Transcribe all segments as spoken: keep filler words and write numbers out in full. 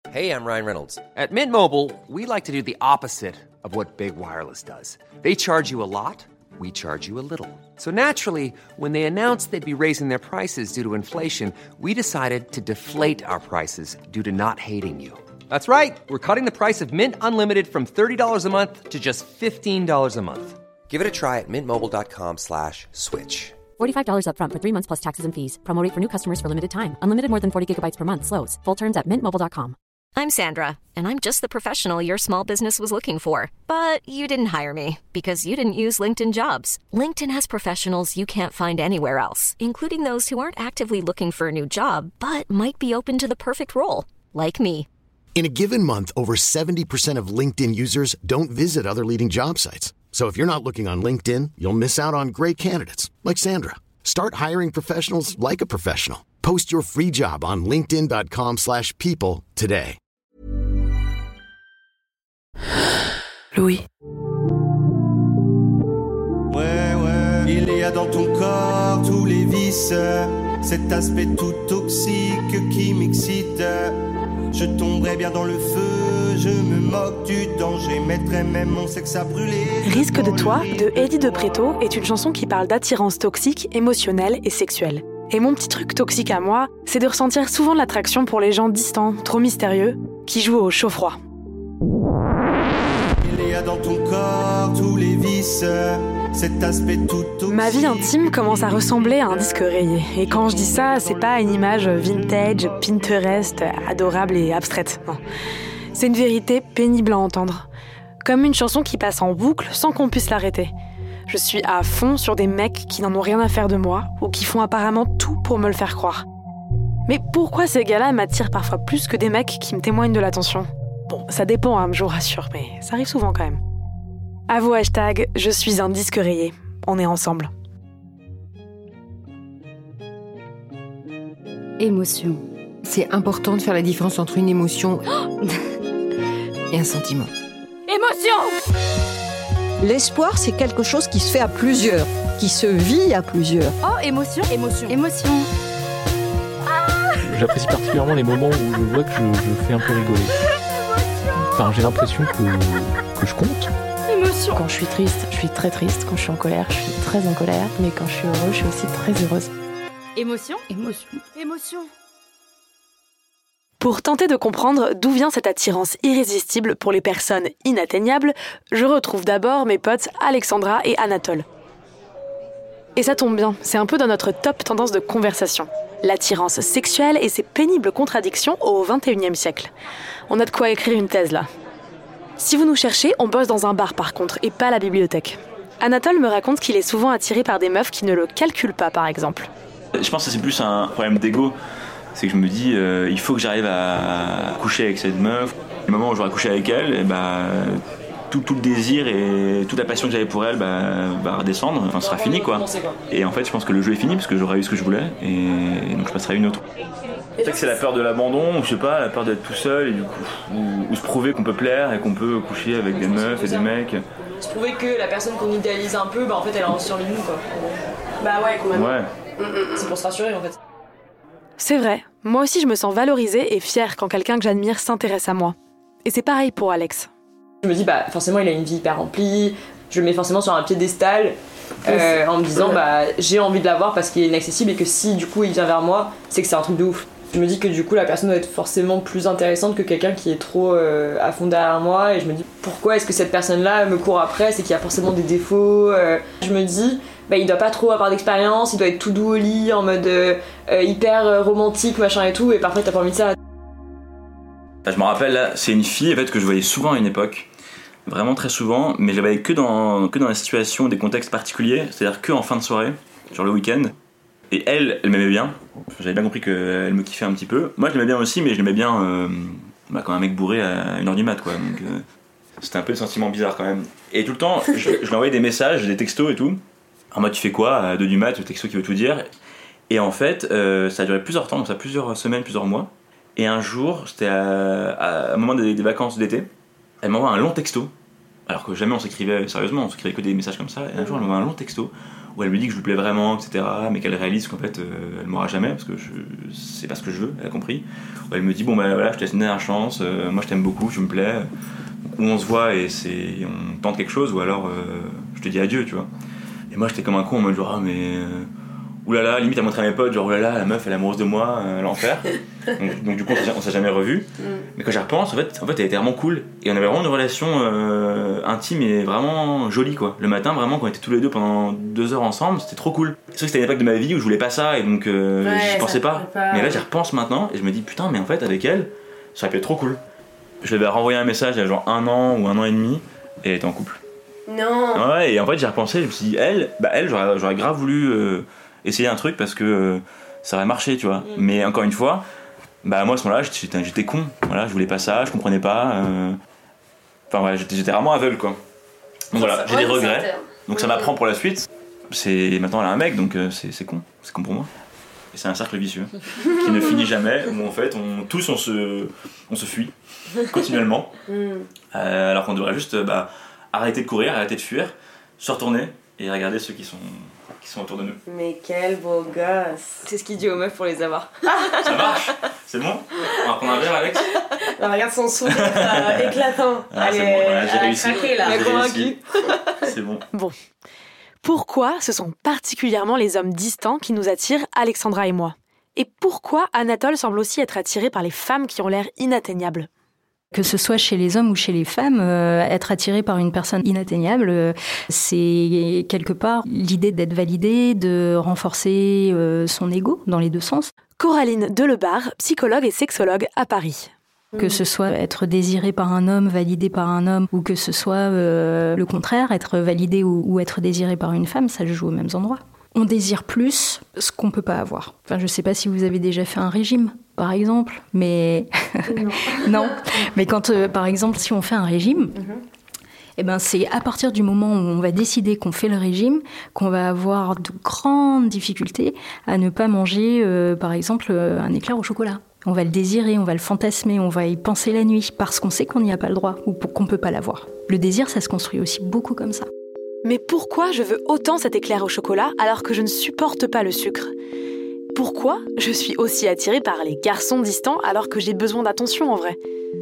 Hey, I'm Ryan Reynolds. At Mint Mobile, we like to do the opposite of what Big Wireless does. They charge you a lot, we charge you a little. So naturally, when they announced they'd be raising their prices due to inflation, we decided to deflate our prices due to not hating you. That's right. We're cutting the price of Mint Unlimited from thirty dollars a month to just fifteen dollars a month. Give it a try at mintmobile.com slash switch. forty-five dollars up front for three months plus taxes and fees. Promo rate for new customers for limited time. Unlimited more than forty gigabytes per month slows. Full terms at mint mobile dot com. I'm Sandra, and I'm just the professional your small business was looking for. But you didn't hire me because you didn't use LinkedIn Jobs. LinkedIn has professionals you can't find anywhere else, including those who aren't actively looking for a new job, but might be open to the perfect role, like me. In a given month, over seventy percent of LinkedIn users don't visit other leading job sites. So if you're not looking on LinkedIn, you'll miss out on great candidates like Sandra. Start hiring professionals like a professional. Post your free job on linkedin.com slash people today. Louis. Ouais, ouais, il y a dans ton corps tous les vices, cet aspect tout toxique qui m'excite. Je tomberai bien dans le feu, je me moque du danger, mettrai même mon sexe à brûler. Risque de toi de Eddie de Pretto est une chanson qui parle d'attirance toxique, émotionnelle et sexuelle. Et mon petit truc toxique à moi, c'est de ressentir souvent de l'attraction pour les gens distants, trop mystérieux, qui jouent au chaud-froid. Il y a dans ton corps tous les vices, cet aspect tout toxique. Ma vie intime commence à ressembler à un disque rayé. Et quand je dis ça, c'est pas une image vintage, Pinterest, adorable et abstraite. Non. C'est une vérité pénible à entendre. Comme une chanson qui passe en boucle sans qu'on puisse l'arrêter. Je suis à fond sur des mecs qui n'en ont rien à faire de moi ou qui font apparemment tout pour me le faire croire. Mais pourquoi ces gars-là m'attirent parfois plus que des mecs qui me témoignent de l'attention ? Bon, ça dépend, hein, je vous rassure, mais ça arrive souvent quand même. À vos hashtags, je suis un disque rayé. On est ensemble. Émotion. C'est important de faire la différence entre une émotion et un sentiment. Émotion ! L'espoir, c'est quelque chose qui se fait à plusieurs, qui se vit à plusieurs. Oh, émotion, émotion, émotion. Ah ! J'apprécie particulièrement les moments où je vois que je, je fais un peu rigoler. Enfin, j'ai l'impression que, que je compte. Émotion. Quand je suis triste, je suis très triste. Quand je suis en colère, je suis très en colère. Mais quand je suis heureuse, je suis aussi très heureuse. Émotion, émotion, émotion. Pour tenter de comprendre d'où vient cette attirance irrésistible pour les personnes inatteignables, je retrouve d'abord mes potes Alexandra et Anatole. Et ça tombe bien, c'est un peu dans notre top tendance de conversation. L'attirance sexuelle et ses pénibles contradictions au vingt et unième siècle. On a de quoi écrire une thèse là. Si vous nous cherchez, on bosse dans un bar par contre, et pas à la bibliothèque. Anatole me raconte qu'il est souvent attiré par des meufs qui ne le calculent pas par exemple. Je pense que c'est plus un problème d'ego. C'est que je me dis, euh, il faut que j'arrive à coucher avec cette meuf. Le moment où j'aurai couché avec elle, et bah, tout, tout le désir et toute la passion que j'avais pour elle bah, va redescendre, enfin, sera fini quoi. Et en fait, je pense que le jeu est fini parce que j'aurai eu ce que je voulais et donc je passerai à une autre. Peut-être que c'est la peur de l'abandon, ou je sais pas, la peur d'être tout seul et du coup, ou, ou se prouver qu'on peut plaire et qu'on peut coucher avec des meufs et des mecs. Se prouver que la personne qu'on idéalise un peu, bah en fait, elle a un survie de nous quoi. Bah ouais, complètement. Ouais. C'est pour se rassurer en fait. C'est vrai, moi aussi je me sens valorisée et fière quand quelqu'un que j'admire s'intéresse à moi. Et c'est pareil pour Alex. Je me dis, bah forcément il a une vie hyper remplie, je le mets forcément sur un piédestal euh, en me disant, bah j'ai envie de l'avoir parce qu'il est inaccessible et que si du coup il vient vers moi, c'est que c'est un truc de ouf. Je me dis que du coup la personne doit être forcément plus intéressante que quelqu'un qui est trop euh, à fond derrière moi et je me dis, pourquoi est-ce que cette personne-là me court après, c'est qu'il y a forcément des défauts. euh, Je me dis, bah, il doit pas trop avoir d'expérience, il doit être tout doux au lit, en mode euh, euh, hyper euh, romantique, machin et tout, et parfois t'as pas envie de ça. Enfin, je me rappelle là, c'est une fille en fait, que je voyais souvent à une époque, vraiment très souvent, mais je la voyais que dans, que dans des situations, des contextes particuliers, c'est-à-dire que en fin de soirée, genre le week-end. Et elle, elle m'aimait bien, j'avais bien compris qu'elle me kiffait un petit peu. Moi je l'aimais bien aussi, mais je l'aimais bien euh, bah, comme un mec bourré à une heure du mat quoi, donc euh, c'était un peu des sentiments bizarres quand même. Et tout le temps, je, je lui envoyais des messages, des textos et tout. En mode tu fais quoi à deux du mat, le texto qui veut tout dire. Et en fait euh, ça a duré plusieurs temps, donc ça a plusieurs semaines, plusieurs mois. Et un jour, c'était à, à un moment des, des vacances d'été, elle m'envoie un long texto, alors que jamais on s'écrivait sérieusement, on s'écrivait que des messages comme ça. Et un jour elle m'envoie un long texto où elle me dit que je lui plais vraiment, et cetera, mais qu'elle réalise qu'en fait, euh, elle m'aura jamais, parce que je, c'est pas ce que je veux, elle a compris. Où elle me dit, bon bah voilà, je te laisse une dernière chance, euh, moi je t'aime beaucoup, tu me plais, où on se voit et c'est, on tente quelque chose, ou alors euh, je te dis adieu, tu vois. Et moi j'étais comme un con en mode genre, ah, mais... Euh, oulala, limite à montrer à mes potes, genre oulala, la meuf elle est amoureuse de moi, euh, l'enfer. Donc, donc du coup on s'est jamais revus. Mm. Mais quand j'y repense, en fait, en fait elle était vraiment cool. Et on avait vraiment une relation euh, intime et vraiment jolie quoi. Le matin vraiment quand on était tous les deux pendant deux heures ensemble, c'était trop cool. C'est vrai que c'était une époque de ma vie où je voulais pas ça et donc euh, ouais, j'y pensais pas. pas. Mais là j'y repense maintenant et je me dis putain mais en fait avec elle, ça aurait pu être trop cool. Je lui avais renvoyé un message il y a genre un an ou un an et demi et elle était en couple. Non. Ouais et en fait j'y repensé, je me suis dit elle, bah elle j'aurais, j'aurais grave voulu... Euh, essayer un truc parce que euh, ça aurait marché tu vois mmh. mais encore une fois bah moi à ce moment là j'étais, j'étais con voilà je voulais pas ça je comprenais pas euh... enfin ouais j'étais, j'étais vraiment aveugle quoi donc voilà j'ai des regrets donc mmh. ça m'apprend pour la suite c'est maintenant elle a un mec donc euh, c'est, c'est con c'est con pour moi et c'est un cercle vicieux qui ne finit jamais où en fait on, tous on se, on se fuit continuellement mmh. euh, alors qu'on devrait juste bah, arrêter de courir arrêter de fuir se retourner et regarder ceux qui sont qui sont autour de nous. Mais quel beau gosse. C'est ce qu'il dit aux meufs pour les avoir. Ça marche. C'est bon. On va prendre un verre Alex. Non, regarde son sourire euh, éclatant. Ah, elle c'est est, bon. Voilà, j'ai elle réussi. a craqué là. Elle a convaincu. C'est bon. Bon. Pourquoi ce sont particulièrement les hommes distants qui nous attirent, Alexandra et moi ? Et pourquoi Anatole semble aussi être attiré par les femmes qui ont l'air inatteignables ? Que ce soit chez les hommes ou chez les femmes, euh, être attiré par une personne inatteignable, euh, c'est quelque part l'idée d'être validé, de renforcer euh, son ego dans les deux sens. Coraline Delebarre, psychologue et sexologue à Paris. Que ce soit être désiré par un homme, validé par un homme, ou que ce soit euh, le contraire, être validé ou, ou être désiré par une femme, ça joue aux mêmes endroits. On désire plus ce qu'on peut pas avoir. Enfin, je sais pas si vous avez déjà fait un régime, par exemple, mais... Non. non. Mais quand, euh, par exemple, si on fait un régime, mm-hmm. eh ben, c'est à partir du moment où on va décider qu'on fait le régime qu'on va avoir de grandes difficultés à ne pas manger, euh, par exemple, euh, un éclair au chocolat. On va le désirer, on va le fantasmer, on va y penser la nuit, parce qu'on sait qu'on n'y a pas le droit ou qu'on peut pas l'avoir. Le désir, ça se construit aussi beaucoup comme ça. Mais pourquoi je veux autant cet éclair au chocolat alors que je ne supporte pas le sucre ? Pourquoi je suis aussi attirée par les garçons distants alors que j'ai besoin d'attention en vrai ?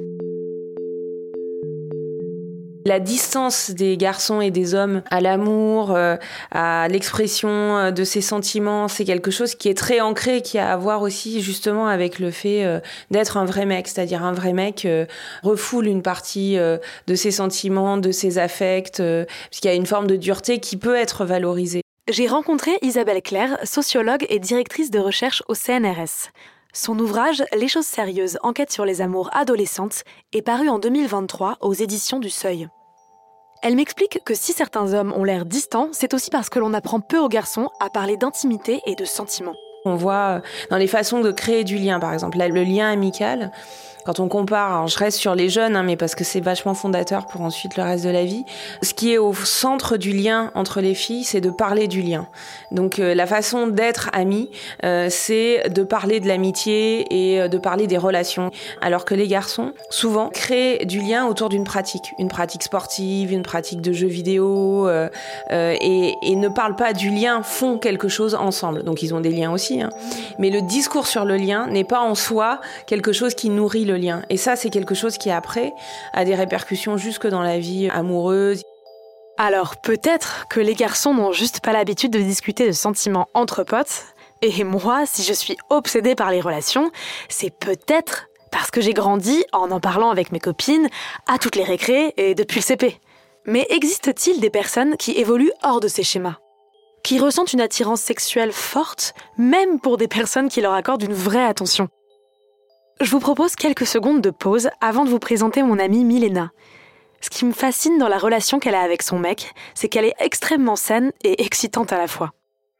La distance des garçons et des hommes à l'amour, euh, à l'expression de ses sentiments, c'est quelque chose qui est très ancré, qui a à voir aussi justement avec le fait euh, d'être un vrai mec. C'est-à-dire un vrai mec euh, refoule une partie euh, de ses sentiments, de ses affects, euh, parce qu'il y a une forme de dureté qui peut être valorisée. J'ai rencontré Isabelle Claire, sociologue et directrice de recherche au C N R S. Son ouvrage « Les choses sérieuses, enquête sur les amours adolescentes » est paru en deux mille vingt-trois aux éditions du Seuil. Elle m'explique que si certains hommes ont l'air distants, c'est aussi parce que l'on apprend peu aux garçons à parler d'intimité et de sentiments. On voit dans les façons de créer du lien, par exemple, le lien amical. Quand on compare, alors je reste sur les jeunes, hein, mais parce que c'est vachement fondateur pour ensuite le reste de la vie. Ce qui est au centre du lien entre les filles, c'est de parler du lien. Donc euh, la façon d'être amie, euh, c'est de parler de l'amitié et de parler des relations. Alors que les garçons, souvent, créent du lien autour d'une pratique. Une pratique sportive, une pratique de jeux vidéo, euh, euh, et, et ne parlent pas du lien, font quelque chose ensemble. Donc ils ont des liens aussi, hein. Mais le discours sur le lien n'est pas en soi quelque chose qui nourrit le lien. Et ça, c'est quelque chose qui, après, a des répercussions jusque dans la vie amoureuse. Alors, peut-être que les garçons n'ont juste pas l'habitude de discuter de sentiments entre potes. Et moi, si je suis obsédée par les relations, c'est peut-être parce que j'ai grandi en en parlant avec mes copines à toutes les récrés et depuis le C P. Mais existe-t-il des personnes qui évoluent hors de ces schémas ? Qui ressentent une attirance sexuelle forte, même pour des personnes qui leur accordent une vraie attention ? Je vous propose quelques secondes de pause avant de vous présenter mon amie Milena. Ce qui me fascine dans la relation qu'elle a avec son mec, c'est qu'elle est extrêmement saine et excitante à la fois.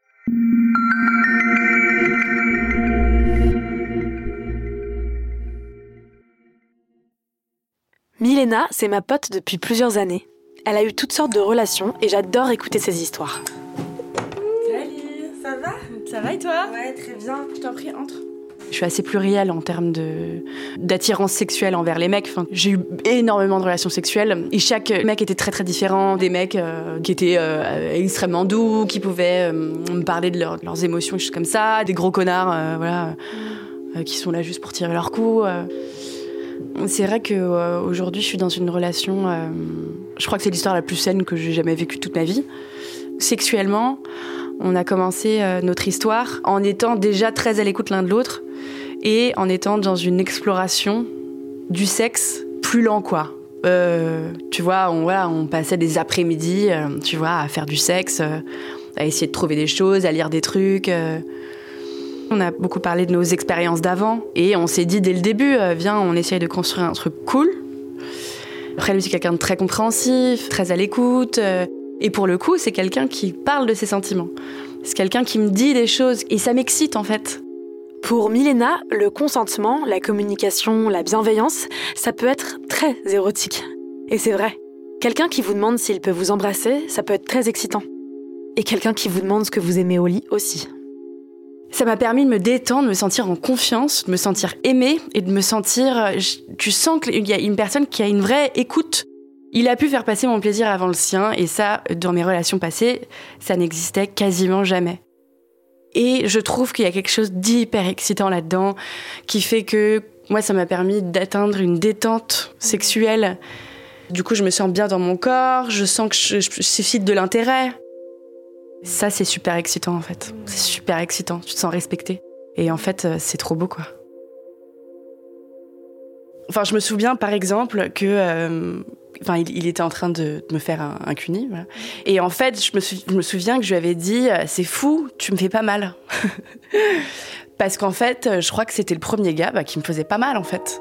Milena, c'est ma pote depuis plusieurs années. Elle a eu toutes sortes de relations et j'adore écouter ses histoires. Salut, ça va ? Ça va et toi ? Ouais, très bien. Je t'en prie, entre. Je suis assez plurielle en termes de, d'attirance sexuelle envers les mecs. Enfin, j'ai eu énormément de relations sexuelles et chaque mec était très très différent. Des mecs euh, qui étaient euh, extrêmement doux, qui pouvaient euh, me parler de, leur, de leurs émotions, des choses comme ça. Des gros connards euh, voilà, euh, qui sont là juste pour tirer leur coup. Euh. C'est vrai qu'aujourd'hui, euh, je suis dans une relation... Euh, je crois que c'est l'histoire la plus saine que j'ai jamais vécue toute ma vie. Sexuellement, on a commencé euh, notre histoire en étant déjà très à l'écoute l'un de l'autre et en étant dans une exploration du sexe plus lent, quoi. Euh, tu vois, on, voilà, on passait des après-midi, euh, tu vois, à faire du sexe, euh, à essayer de trouver des choses, à lire des trucs. Euh. On a beaucoup parlé de nos expériences d'avant et on s'est dit dès le début, euh, viens, on essaye de construire un truc cool. Après, lui, c'est quelqu'un de très compréhensif, très à l'écoute. Euh, et pour le coup, c'est quelqu'un qui parle de ses sentiments. C'est quelqu'un qui me dit des choses et ça m'excite, en fait. Pour Milena, le consentement, la communication, la bienveillance, ça peut être très érotique. Et c'est vrai. Quelqu'un qui vous demande s'il peut vous embrasser, ça peut être très excitant. Et quelqu'un qui vous demande ce que vous aimez au lit aussi. Ça m'a permis de me détendre, de me sentir en confiance, de me sentir aimée et de me sentir... Tu sens qu'il y a une personne qui a une vraie écoute. Il a pu faire passer mon plaisir avant le sien et ça, dans mes relations passées, ça n'existait quasiment jamais. Et je trouve qu'il y a quelque chose d'hyper excitant là-dedans qui fait que moi, ça m'a permis d'atteindre une détente sexuelle. Du coup, je me sens bien dans mon corps, je sens que je, je suscite de l'intérêt. Ça, c'est super excitant, en fait. C'est super excitant, tu te sens respecté. Et en fait, c'est trop beau, quoi. Enfin, je me souviens, par exemple, que... Euh, enfin, il, il était en train de, de me faire un, un cuni, voilà. Et en fait, je me, sou, je me souviens que je lui avais dit « C'est fou, tu me fais pas mal. » Parce qu'en fait, je crois que c'était le premier gars bah, qui me faisait pas mal, en fait.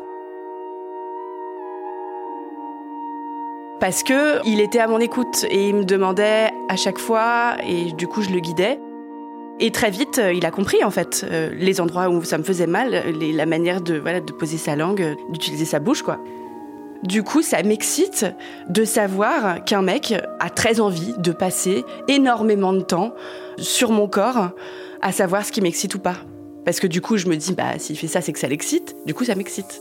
Parce qu'il était à mon écoute et il me demandait à chaque fois, et du coup, je le guidais. Et très vite, il a compris, en fait, euh, les endroits où ça me faisait mal, les, la manière de, voilà, de poser sa langue, d'utiliser sa bouche, quoi. Du coup, ça m'excite de savoir qu'un mec a très envie de passer énormément de temps sur mon corps à savoir ce qui m'excite ou pas. Parce que du coup, je me dis, bah, s'il fait ça, c'est que ça l'excite. Du coup, ça m'excite.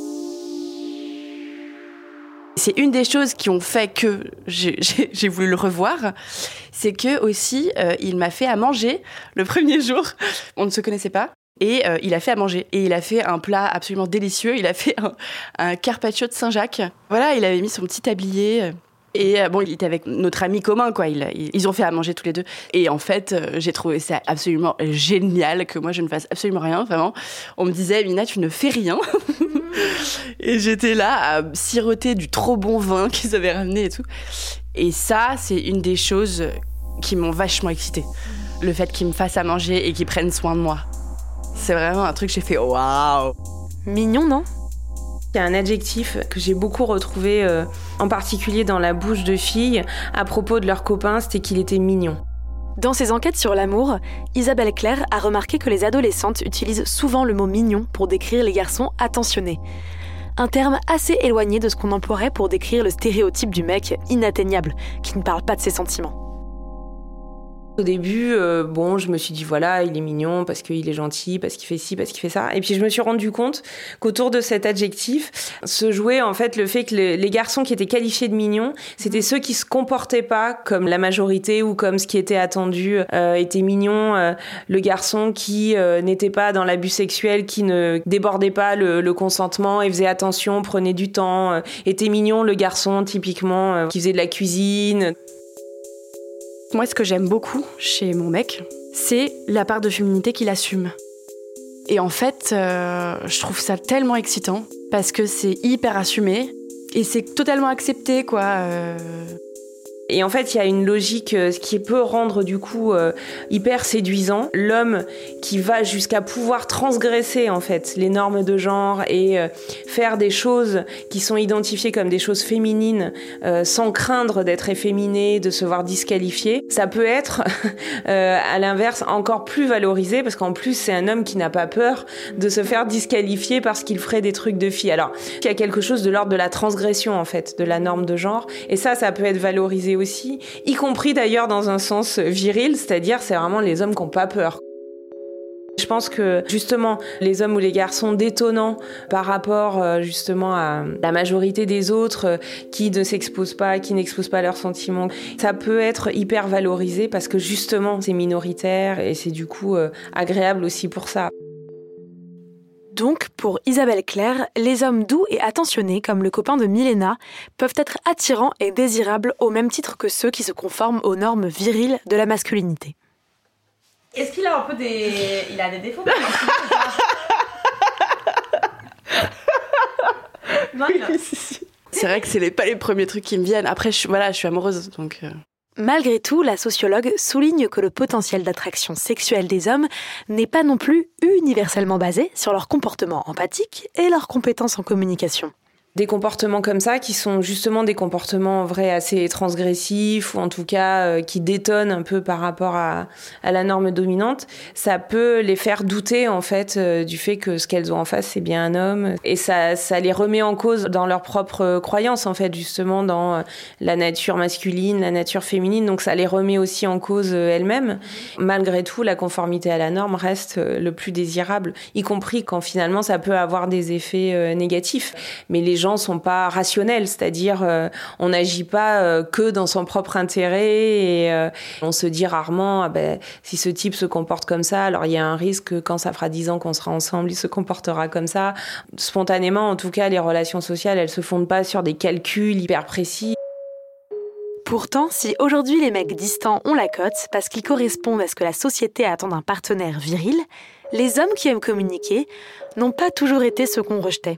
C'est une des choses qui ont fait que j'ai, j'ai, j'ai voulu le revoir, c'est que aussi euh, il m'a fait à manger le premier jour. On ne se connaissait pas et euh, il a fait à manger et il a fait un plat absolument délicieux. Il a fait un, un carpaccio de Saint-Jacques. Voilà, il avait mis son petit tablier. Et euh, bon, il était avec notre ami commun, quoi. Il, il, ils ont fait à manger tous les deux. Et en fait, euh, j'ai trouvé ça absolument génial que moi, je ne fasse absolument rien, vraiment. On me disait, Mina, tu ne fais rien. Et j'étais là à siroter du trop bon vin qu'ils avaient ramené et tout. Et ça, c'est une des choses qui m'ont vachement excitée. Le fait qu'ils me fassent à manger et qu'ils prennent soin de moi. C'est vraiment un truc que j'ai fait waouh. Mignon, non ? Il y a un adjectif que j'ai beaucoup retrouvé, euh, en particulier dans la bouche de filles, à propos de leurs copains, c'était qu'il était mignon. Dans ses enquêtes sur l'amour, Isabelle Claire a remarqué que les adolescentes utilisent souvent le mot mignon pour décrire les garçons attentionnés. Un terme assez éloigné de ce qu'on emploierait pour décrire le stéréotype du mec inatteignable, qui ne parle pas de ses sentiments. Au début, euh, bon, je me suis dit, voilà, il est mignon parce qu'il est gentil, parce qu'il fait ci, parce qu'il fait ça. Et puis je me suis rendu compte qu'autour de cet adjectif se jouait en fait le fait que le, les garçons qui étaient qualifiés de mignons, c'était ceux qui se comportaient pas comme la majorité ou comme ce qui était attendu euh, était mignon. Euh, le garçon qui euh, n'était pas dans l'abus sexuel, qui ne débordait pas le, le consentement et faisait attention, prenait du temps, euh, était mignon le garçon typiquement euh, qui faisait de la cuisine. Moi, ce que j'aime beaucoup chez mon mec, c'est la part de féminité qu'il assume. Et en fait, euh, je trouve ça tellement excitant, parce que c'est hyper assumé, et c'est totalement accepté, quoi. Euh... Et en fait, il y a une logique euh, qui peut rendre du coup euh, hyper séduisant l'homme qui va jusqu'à pouvoir transgresser en fait les normes de genre et euh, faire des choses qui sont identifiées comme des choses féminines euh, sans craindre d'être efféminé, de se voir disqualifié. Ça peut être euh, à l'inverse encore plus valorisé parce qu'en plus c'est un homme qui n'a pas peur de se faire disqualifier parce qu'il ferait des trucs de fille. Alors, il y a quelque chose de l'ordre de la transgression en fait de la norme de genre et ça, ça peut être valorisé aussi, y compris d'ailleurs dans un sens viril, c'est-à-dire c'est vraiment les hommes qui n'ont pas peur. Je je pense que justement, les hommes ou les garçons détonnants par rapport euh, justement à la majorité des autres euh, qui ne s'exposent pas, qui n'exposent pas leurs sentiments, ça peut être hyper valorisé parce que justement, c'est minoritaire et c'est du coup euh, agréable aussi pour ça. Donc, pour Isabelle Claire, les hommes doux et attentionnés, comme le copain de Milena, peuvent être attirants et désirables au même titre que ceux qui se conforment aux normes viriles de la masculinité. Est-ce qu'il a un peu des... Il a des défauts? Non, il a... C'est vrai que c'est les, pas les premiers trucs qui me viennent. Après, je, voilà, je suis amoureuse, donc... Euh... Malgré tout, la sociologue souligne que le potentiel d'attraction sexuelle des hommes n'est pas non plus universellement basé sur leur comportement empathique et leurs compétences en communication. Des comportements comme ça, qui sont justement des comportements en vrai assez transgressifs, ou en tout cas euh, qui détonnent un peu par rapport à, à la norme dominante, ça peut les faire douter en fait euh, du fait que ce qu'elles ont en face, c'est bien un homme. Et ça, ça les remet en cause dans leurs propres croyances, en fait, justement, dans euh, la nature masculine, la nature féminine. Donc ça les remet aussi en cause euh, elles-mêmes. Malgré tout, la conformité à la norme reste euh, le plus désirable, y compris quand finalement ça peut avoir des effets euh, négatifs. Mais les gens sont pas rationnels, c'est-à-dire euh, on n'agit pas euh, que dans son propre intérêt et euh, on se dit rarement ah ben, si ce type se comporte comme ça, alors il y a un risque que quand ça fera dix ans qu'on sera ensemble, il se comportera comme ça. Spontanément, en tout cas, les relations sociales, elles se fondent pas sur des calculs hyper précis. Pourtant, si aujourd'hui les mecs distants ont la cote parce qu'ils correspondent à ce que la société attend d'un partenaire viril, les hommes qui aiment communiquer n'ont pas toujours été ceux qu'on rejetait.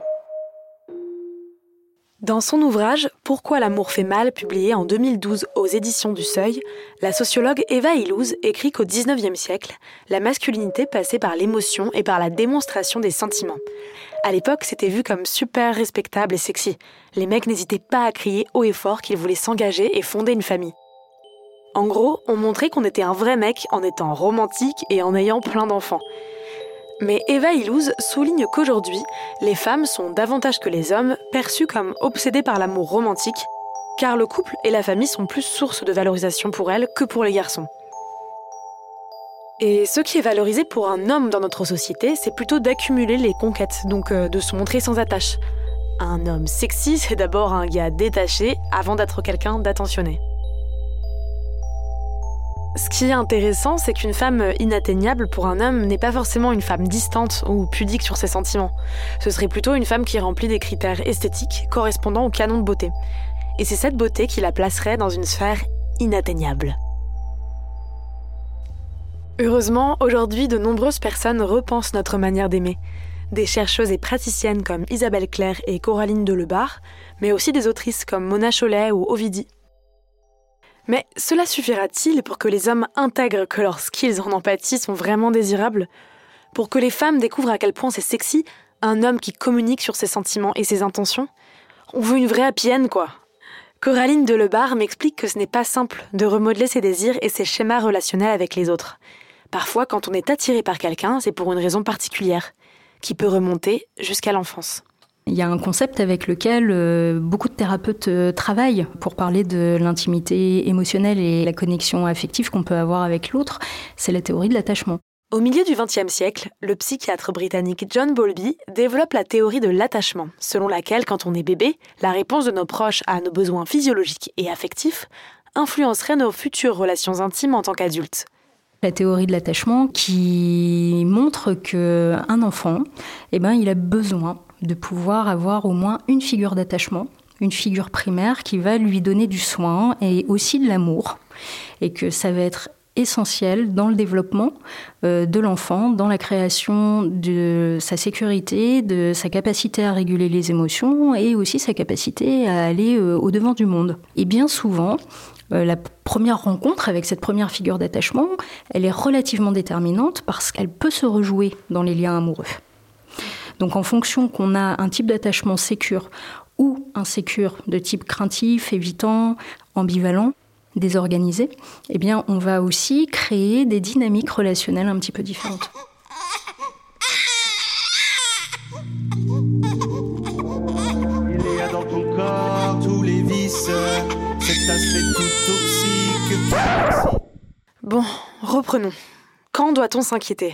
Dans son ouvrage « Pourquoi l'amour fait mal » publié en deux mille douze aux éditions du Seuil, la sociologue Eva Illouz écrit qu'au dix-neuvième siècle, la masculinité passait par l'émotion et par la démonstration des sentiments. À l'époque, c'était vu comme super respectable et sexy. Les mecs n'hésitaient pas à crier haut et fort qu'ils voulaient s'engager et fonder une famille. En gros, on montrait qu'on était un vrai mec en étant romantique et en ayant plein d'enfants. Mais Eva Illouz souligne qu'aujourd'hui, les femmes sont davantage que les hommes perçues comme obsédées par l'amour romantique, car le couple et la famille sont plus source de valorisation pour elles que pour les garçons. Et ce qui est valorisé pour un homme dans notre société, c'est plutôt d'accumuler les conquêtes, donc euh, de se montrer sans attache. Un homme sexy, c'est d'abord un gars détaché avant d'être quelqu'un d'attentionné. Ce qui est intéressant, c'est qu'une femme inatteignable pour un homme n'est pas forcément une femme distante ou pudique sur ses sentiments. Ce serait plutôt une femme qui remplit des critères esthétiques correspondant au canon de beauté. Et c'est cette beauté qui la placerait dans une sphère inatteignable. Heureusement, aujourd'hui, de nombreuses personnes repensent notre manière d'aimer. Des chercheuses et praticiennes comme Isabelle Claire et Coraline Delebarre, mais aussi des autrices comme Mona Chollet ou Ovidie. Mais cela suffira-t-il pour que les hommes intègrent que leurs skills en empathie sont vraiment désirables? Pour que les femmes découvrent à quel point c'est sexy un homme qui communique sur ses sentiments et ses intentions? On veut une vraie happy end, quoi. Coraline Delebarre m'explique que ce n'est pas simple de remodeler ses désirs et ses schémas relationnels avec les autres. Parfois, quand on est attiré par quelqu'un, c'est pour une raison particulière, qui peut remonter jusqu'à l'enfance. Il y a un concept avec lequel euh, beaucoup de thérapeutes euh, travaillent pour parler de l'intimité émotionnelle et la connexion affective qu'on peut avoir avec l'autre, c'est la théorie de l'attachement. Au milieu du vingtième siècle, le psychiatre britannique John Bowlby développe la théorie de l'attachement, selon laquelle, quand on est bébé, la réponse de nos proches à nos besoins physiologiques et affectifs influencerait nos futures relations intimes en tant qu'adultes. La théorie de l'attachement qui montre qu'un enfant, eh ben, il a besoin de pouvoir avoir au moins une figure d'attachement, une figure primaire qui va lui donner du soin et aussi de l'amour, et que ça va être essentiel dans le développement euh, de l'enfant, dans la création de sa sécurité, de sa capacité à réguler les émotions et aussi sa capacité à aller euh, au-devant du monde. Et bien souvent, euh, la première rencontre avec cette première figure d'attachement, elle est relativement déterminante parce qu'elle peut se rejouer dans les liens amoureux. Donc en fonction qu'on a un type d'attachement sécure ou insécure de type craintif, évitant, ambivalent, désorganisé, eh bien on va aussi créer des dynamiques relationnelles un petit peu différentes. Il y a dans ton corps tous les vices, cet aspect tout toxique. Bon, reprenons. Quand doit-on s'inquiéter ?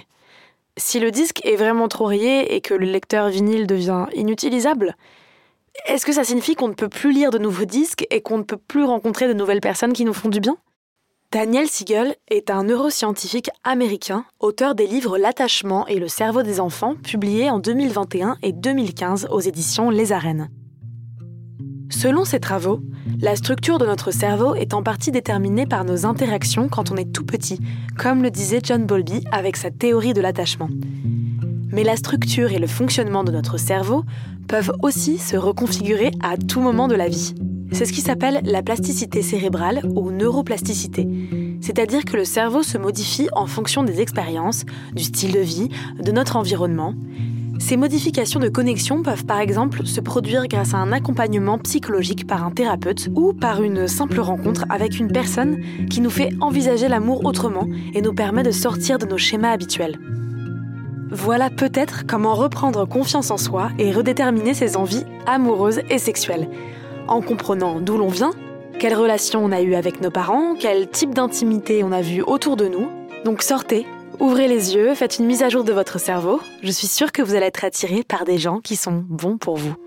Si le disque est vraiment trop rayé et que le lecteur vinyle devient inutilisable, est-ce que ça signifie qu'on ne peut plus lire de nouveaux disques et qu'on ne peut plus rencontrer de nouvelles personnes qui nous font du bien ? Daniel Siegel est un neuroscientifique américain, auteur des livres L'attachement et le cerveau des enfants, publiés en deux mille vingt et un et deux mille quinze aux éditions Les Arènes. Selon ses travaux, la structure de notre cerveau est en partie déterminée par nos interactions quand on est tout petit, comme le disait John Bowlby avec sa théorie de l'attachement. Mais la structure et le fonctionnement de notre cerveau peuvent aussi se reconfigurer à tout moment de la vie. C'est ce qui s'appelle la plasticité cérébrale ou neuroplasticité, c'est-à-dire que le cerveau se modifie en fonction des expériences, du style de vie, de notre environnement. Ces modifications de connexion peuvent par exemple se produire grâce à un accompagnement psychologique par un thérapeute ou par une simple rencontre avec une personne qui nous fait envisager l'amour autrement et nous permet de sortir de nos schémas habituels. Voilà peut-être comment reprendre confiance en soi et redéterminer ses envies amoureuses et sexuelles, en comprenant d'où l'on vient, quelles relations on a eues avec nos parents, quel type d'intimité on a vu autour de nous. Donc sortez, ouvrez les yeux, faites une mise à jour de votre cerveau. Je suis sûre que vous allez être attirés par des gens qui sont bons pour vous.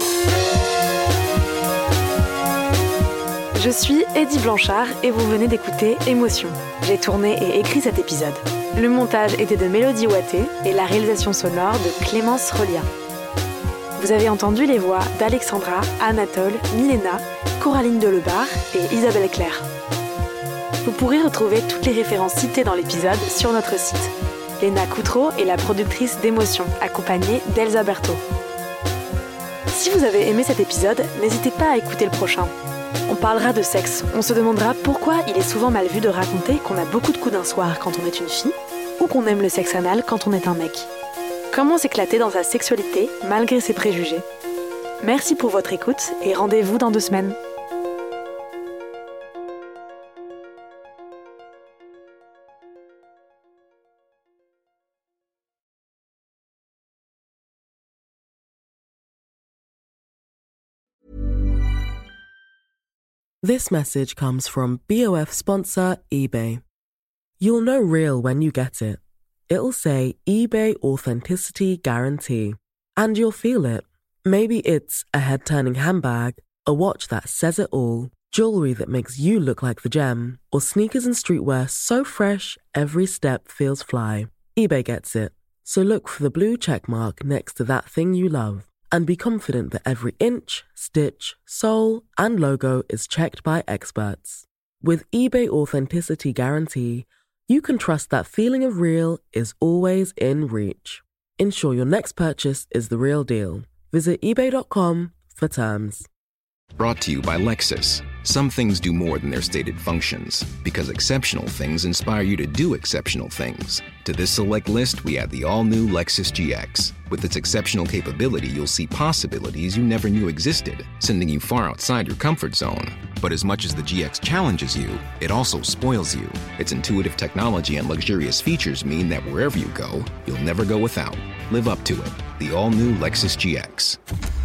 Je suis Eddie Blanchard et vous venez d'écouter Émotion. J'ai tourné et écrit cet épisode. Le montage était de Mélodie Watté et la réalisation sonore de Clémence Relia. Vous avez entendu les voix d'Alexandra, Anatole, Milena, Coraline Delebarre et Isabelle Claire. Vous pourrez retrouver toutes les références citées dans l'épisode sur notre site. Léna Coutreau est la productrice d'Émotion, accompagnée d'Elsa Berthaud. Si vous avez aimé cet épisode, n'hésitez pas à écouter le prochain. On parlera de sexe. On se demandera pourquoi il est souvent mal vu de raconter qu'on a beaucoup de coups d'un soir quand on est une fille ou qu'on aime le sexe anal quand on est un mec. Comment s'éclater dans sa sexualité malgré ses préjugés. Merci pour votre écoute et rendez-vous dans deux semaines. This message comes from B O F sponsor eBay. You'll know real when you get it. It'll say eBay Authenticity Guarantee. And you'll feel it. Maybe it's a head-turning handbag, a watch that says it all, jewelry that makes you look like the gem, or sneakers and streetwear so fresh every step feels fly. eBay gets it. So look for the blue check mark next to that thing you love. And be confident that every inch, stitch, sole, and logo is checked by experts. With eBay Authenticity Guarantee, you can trust that feeling of real is always in reach. Ensure your next purchase is the real deal. Visit ebay dot com for terms. Brought to you by Lexus. Some things do more than their stated functions, because exceptional things inspire you to do exceptional things. To this select list, we add the all-new Lexus G X. With its exceptional capability, you'll see possibilities you never knew existed, sending you far outside your comfort zone. But as much as the G X challenges you, it also spoils you. Its intuitive technology and luxurious features mean that wherever you go, you'll never go without. Live up to it. The all-new Lexus G X.